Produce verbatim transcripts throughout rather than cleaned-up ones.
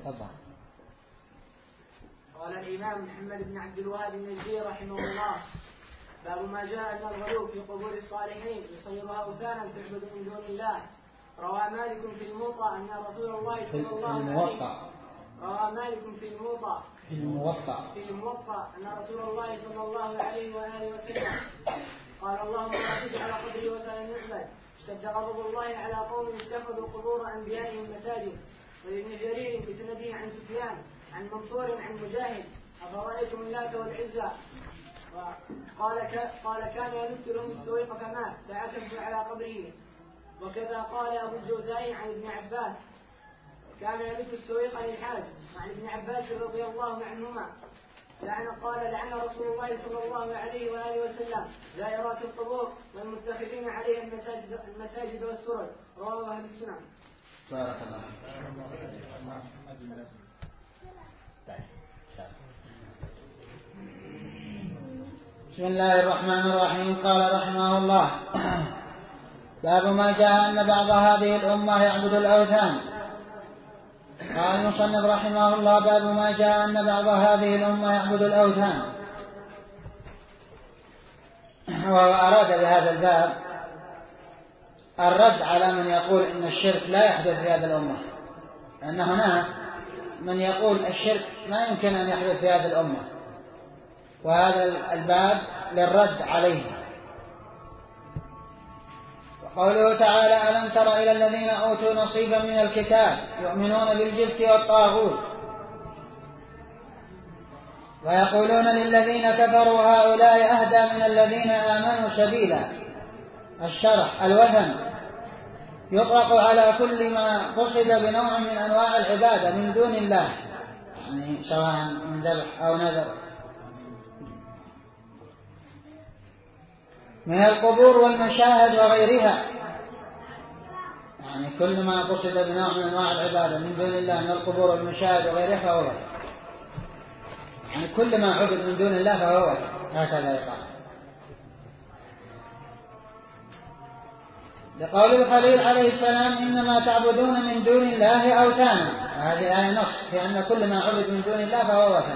تفضل. قال الإمام محمد بن عبد الوهاب النجدي رحمه الله: باب ما جاء أن الغلو في قبور الصالحين يصيرها أوثانا تعبد من دون الله. روى مالك في الموطأ أن رسول الله صلى الله عليه وسلم روى مالك في الموطأ في الموطأ في الموطأ أن رسول الله صلى الله عليه وآله وسلم قال: اللهم لا تجعل قبري وثنا يعبد. اشتد غضب الله على قوم اتخذوا قبور أنبيائهم مساجد. ولابن جرير بسنده عن سفيان عن منصور عن مجاهد: أفرأيتم اللات والعزى؟ قال قال كان يلت لهم السويق فمات فعكفوا على قبره. وكذا قال أبو الجوزاء عن ابن عباس: كان يلت السويق للحاج. عن ابن عباس رضي الله عنهما لعن قال: لعن رسول الله صلى الله عليه وآله وسلم زائرات القبور والمتخذين عليها المساجد, المساجد والسرج. رواه أهل السنن. بارك الله. بسم الله الرحمن الرحيم. قال رحمه الله: باب ما جاء أن بعض هذه الأمة يعبد الأوثان. قال المصنف رحمه الله: باب ما جاء أن بعض هذه الأمة يعبد الأوثان. وأراد بهذا الباب الرد على من يقول إن الشرك لا يحدث في هذه الأمة، لأن هناك من يقول الشرك ما يمكن أن يحدث في هذه الأمة، وهذا الباب للرد عليه. وقوله تعالى: ألم تر إلى الذين أوتوا نصيبا من الكتاب يؤمنون بالجبت والطاغوت ويقولون للذين كفروا هؤلاء أهدى من الذين آمنوا سبيلا. الشرح: الوثن يطلق على كل ما قصد بنوع من أنواع العبادة من دون الله، يعني سواء من ذبح أو نذر، من القبور والمشاهد وغيرها، يعني كل ما قصد بنوع من أنواع العبادة من دون الله من القبور والمشاهد وغيرها فهو وثن، يعني كل ما عبد من دون الله فهو وثن، هكذا يقال. لقول الخليل عليه السلام: إنما تعبدون من دون الله أوثانا. هذه آية نص في أن كل ما عبد من دون الله فهو وثن.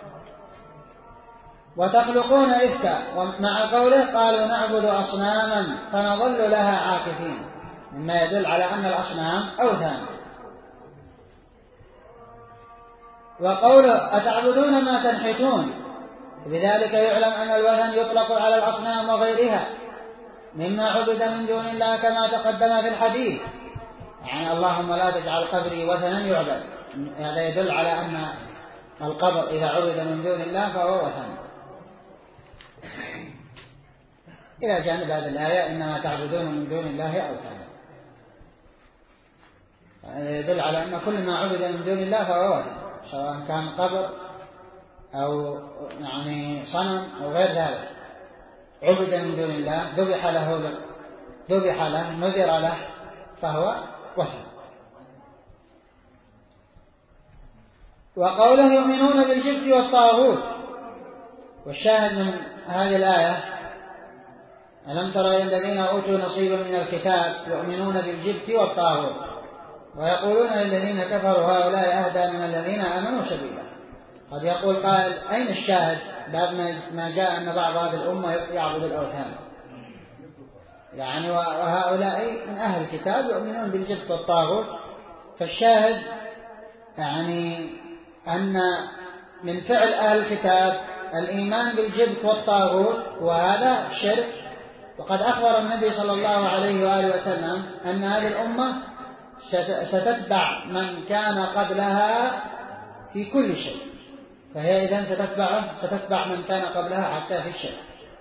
وتخلقون إفكا، ومع قوله: قالوا نعبد أصناما فنظل لها عاكفين، مما يدل على أن الأصنام أوثان. وقوله: أتعبدون ما تنحتون، بذلك يعلم أن الوثن يطلق على الأصنام وغيرها مما عبد من دون الله كما تقدم في الحديث، يعني اللهم لا تجعل قبري وثنا يعبد. هذا يدل على أن القبر إذا عبد من دون الله فهو وثن. إلى جانب هذه الآية: إنما تعبدون من دون الله أوثانا، يدل على أن كل ما عبد من دون الله فهو وثن، سواء كان قبر أو يعني صنم أو غير ذلك، عبد من دون الله، ذبح له ذبح له نذر له فهو وثن. وقوله: يؤمنون بالجبت والطاغوت. والشاهد من هذه الآية: ألم تر إلى الذين أوتوا نصيبا من الكتاب يؤمنون بالجبت والطاغوت ويقولون للذين كفروا هؤلاء أهدى من الذين آمنوا سبيلا. قد يقول قائل: أين الشاهد باب ما جاء أن بعض هذه الأمة يعبد الأوثان؟ يعني وهؤلاء من أهل الكتاب يؤمنون بالجبت والطاغوت. فالشاهد يعني أن من فعل أهل الكتاب الإيمان بالجبت والطاغوت، وهذا شرك. وقد أخبر النبي صلى الله عليه وآله وسلم أن هذه الأمة ستتبع من كان قبلها في كل شيء، فهي إذن ستتبع, ستتبع من كان قبلها حتى في الشرك.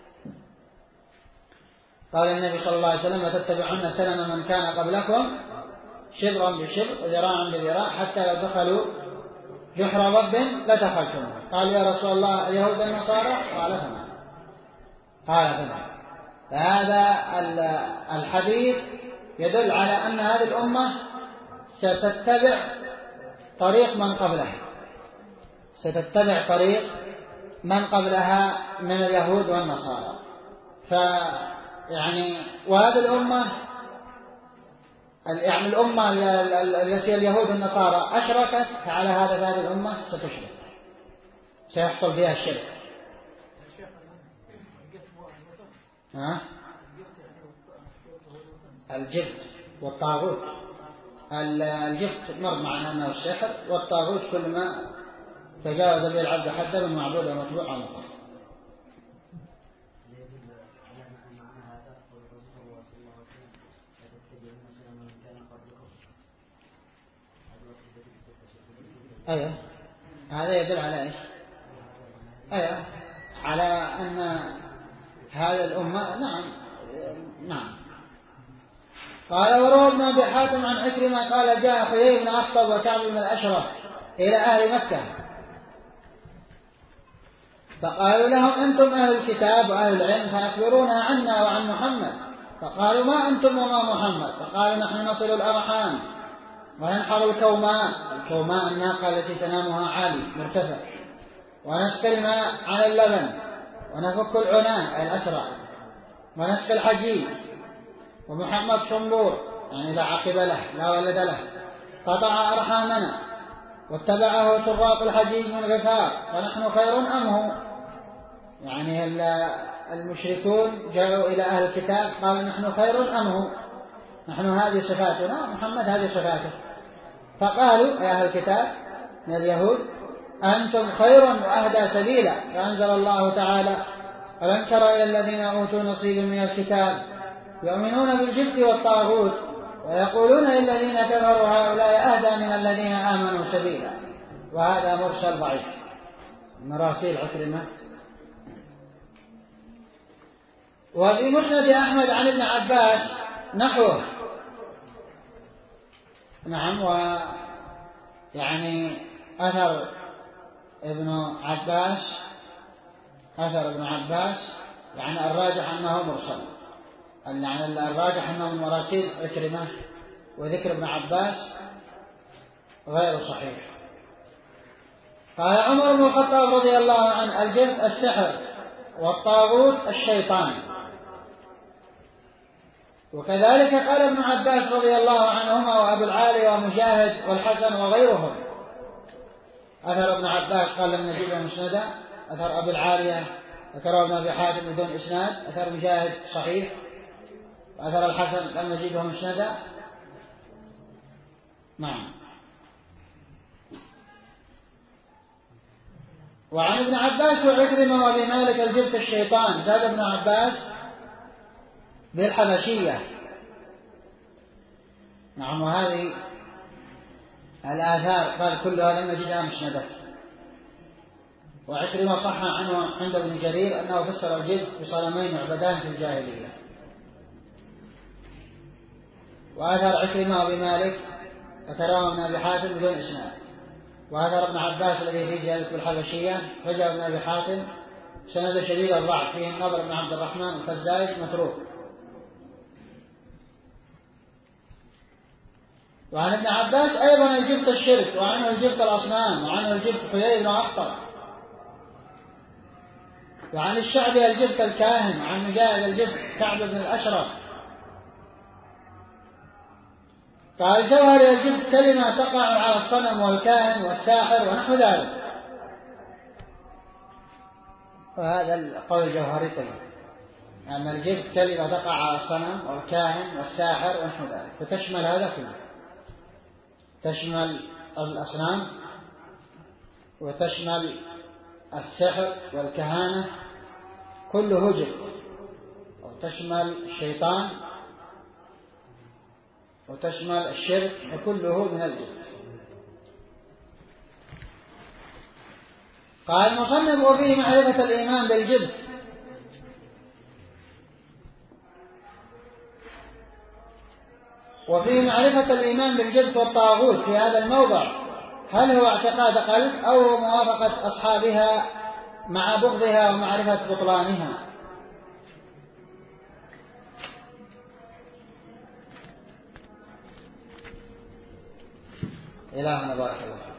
قال النبي صلى الله عليه وسلم: وتتبعون سنن من كان قبلكم شبرا بشبر وذراعا بذراع حتى لو دخلوا جحر ضب لدخلتم. قال: يا رسول الله اليهود النصارى؟ قال: فما قال فما فهذا الحديث يدل على أن هذه الأمة ستتبع طريق من قبلها ستتبع طريق من قبلها من اليهود والنصارى. فيعني وهذه الأمة يعني الأمة التي اليهود والنصارى أشركت، فعلى هذا هذه الأمة ستشرك، سيحصل فيها الشرك. ها؟ الجبت والطاغوت. الجبت مر معنا أنه السحر، والطاغوت كل ما تجاوز به العبد حده من معبود ومتبوع أو مطاع. أيه، هذا يدل على إيش؟ أيه، على أن هذا الأمة. نعم نعم. قال وروى ابن أبي حاتم عن عكرمة قال جاء حيي بن أخطب وكعب بن الأشرف إلى أهل مكة فقالوا لهم أنتم أهل الكتاب وأهل العلم فأخبرونا عنا وعن محمد. فقالوا ما أنتم وما محمد؟ فقالوا نحن نصل الأرحام وننحر الكوماء، الكوماء الناقة التي تنامها عالي مرتفع، ونسقي الماء على اللبن، ونفك العنان الأسرع، ونسقي الحجيج. ومحمد شنبور يعني لا عقب له لا ولد له، قطع أرحامنا واتبعه سراق الحجيج من غفار، فنحن خير أم هو؟ يعني المشركون جاءوا إلى أهل الكتاب قالوا نحن خير أم هو؟ نحن هذه صفاتنا، محمد هذه صفاته. فقالوا يا أهل الكتاب من اليهود أنتم خير وأهدى سبيلا. فأنزل الله تعالى ألم تر إلى الذين أوتوا نصيب من الكتاب يؤمنون بالجبت والطاغوت ويقولون للذين كفروا هؤلاء أهدى من الذين آمنوا سبيلا. وهذا مرسل ضعيف، مراسيل عكرمة. وفي مسند أحمد عن ابن عباس نحوه. نعم. ويعني أثر ابن عباس أثر ابن عباس يعني الراجح أنه مرسل، يعني الراجح أنه من مراسيل عكرمة، وذكر ابن عباس غير صحيح. قال عمر بن الخطاب رضي الله عنه الجبت السحر والطاغوت الشيطان. وكذلك قال ابن عباس رضي الله عنهما وأبو العالي ومجاهد والحسن وغيرهم. أثر ابن عباس قال لم نجده مسندا، أثر أبو العالية ذكره ابن أبي حاتم بدون إسناد، أثر مجاهد صحيح، وأثر الحسن لم نجده مسندا. نعم. وعن ابن عباس وعكرمة وابي مالك الجبت الشيطان. زاد ابن عباس بالحبشية. نعم. وهذه الآثار قال كلها لم نجدها مسندة. وعكرمة صح عنه عند ابن جرير أنه فسر الجبت بصنمين يعبدان في الجاهلية. وآثار عكرمة وابي مالك ذكره ابن أبي حاتم بدون إسناد. وآثار ابن عباس الذي في زيادة بالحبشية فجاء ابن أبي حاتم سند شديد الضعف فيه النضر بن عبد الرحمن الخزاعي متروك. وعن ابن عباس أيضا الجبت الشرك، وعنه الجبت الأصنام، وعنه الجبت حيي بن أخطب. وعن الشعبي الجبت الكاهن، وعن مجاهد الجبت كعب بن الأشرف. قال جوهر الجبت كلمة تقع على الصنم والكاهن والساحر ونحو ذلك. وهذا القول الجوهري طيب، أن الجبت كلمة تقع على الصنم والكاهن والساحر ونحو ذلك، فتشمل هذا كله، تشمل الأصنام وتشمل السحر والكهانة كله جبت، وتشمل الشيطان وتشمل الشرك وكله من الجبت. قال المصنف وفيه معرفة الإيمان بالجبت. وفيه معرفة الإيمان بالجبت والطاغوت في هذا الموضع، هل هو اعتقاد قلب أو موافقة أصحابها مع بغضها ومعرفة بطلانها. إلهنا بارك الله.